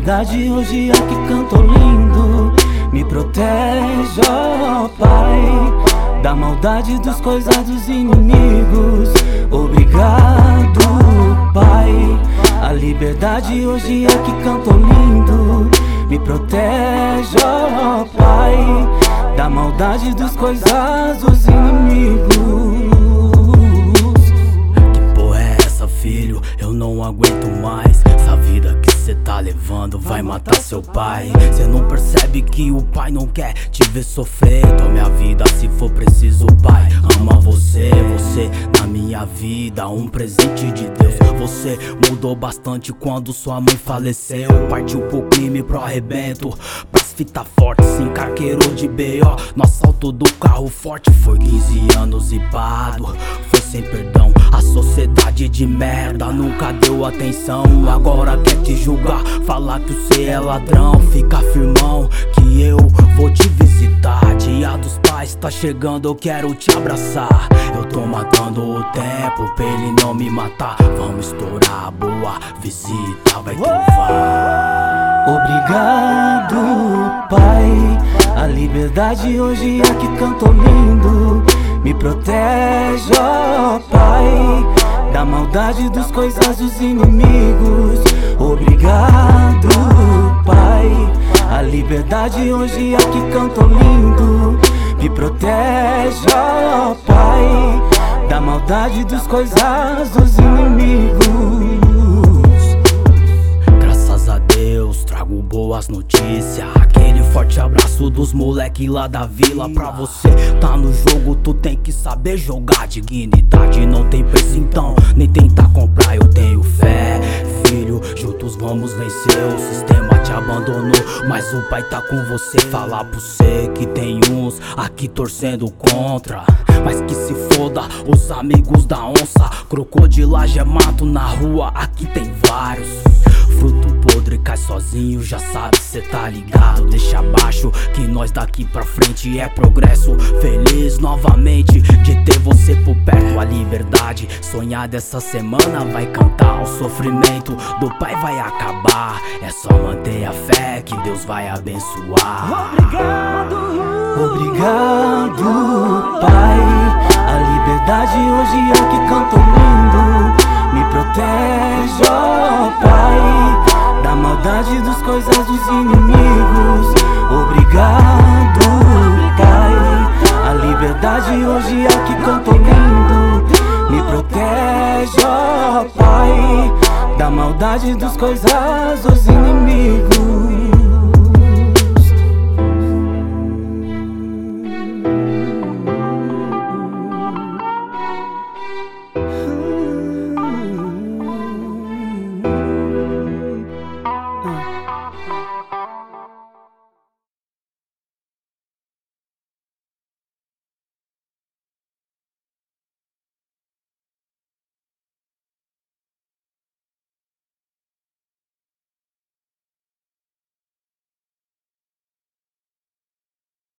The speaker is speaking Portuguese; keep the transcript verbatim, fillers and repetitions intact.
liberdade hoje é que canto lindo. Me protege, ó Pai, da maldade dos coisados inimigos. Obrigado, Pai. A liberdade hoje é que canto lindo. Me protege, ó Pai, da maldade dos coisados inimigos. Que porra é essa, filho? Eu não aguento mais. Essa vida que cê tá levando vai matar seu pai. Cê não percebe que o pai não quer te ver sofrer. Tome a vida se for preciso, pai. Ama você, você na minha vida, um presente de Deus. Você mudou bastante quando sua mãe faleceu. Partiu pro crime, pro arrebento, pras fita forte, se encarqueirou de B O no assalto do carro forte. Foi quinze anos e parado, foi sem perdão. A sociedade de merda nunca deu atenção. Agora quer te julgar, falar que você é ladrão. Fica firmão que eu vou te visitar. Dia dos pais tá chegando, eu quero te abraçar. Eu tô matando o tempo pra ele não me matar. Vamos estourar, boa visita, vai trovar. Obrigado, Pai. A liberdade hoje é que canto lindo. Me protege, ó Pai, da maldade dos coisados inimigos. Obrigado, Pai. A liberdade hoje é que canto lindo. Me protege, ó Pai, da maldade dos coisados inimigos. Graças a Deus, trago boas notícias. Aquele forte abraço dos moleque lá da vila. Pra você tá no jogo, tu tem que saber jogar. Dignidade não tem preço, então nem tentar comprar. Eu tenho fé, filho, juntos vamos vencer. O sistema te abandonou, mas o pai tá com você. Falar pro cê que tem uns aqui torcendo contra, mas que se foda os amigos da onça. Crocodilagem é mato na rua, aqui tem vários. Fruto podre cai sozinho, já sabe, cê tá ligado. Deixa abaixo que nós daqui pra frente é progresso. Feliz novamente de ter você por perto. A liberdade sonhada essa semana vai cantar. O sofrimento do pai vai acabar. É só manter a fé que Deus vai abençoar. Obrigado, obrigado, Pai. A liberdade hoje é que canto lindo. Me protege, ó Pai, da maldade dos coisados inimigos. Obrigado, Pai. A liberdade hoje é que canto lindo. Me protege, ó Pai, da maldade dos coisados inimigos.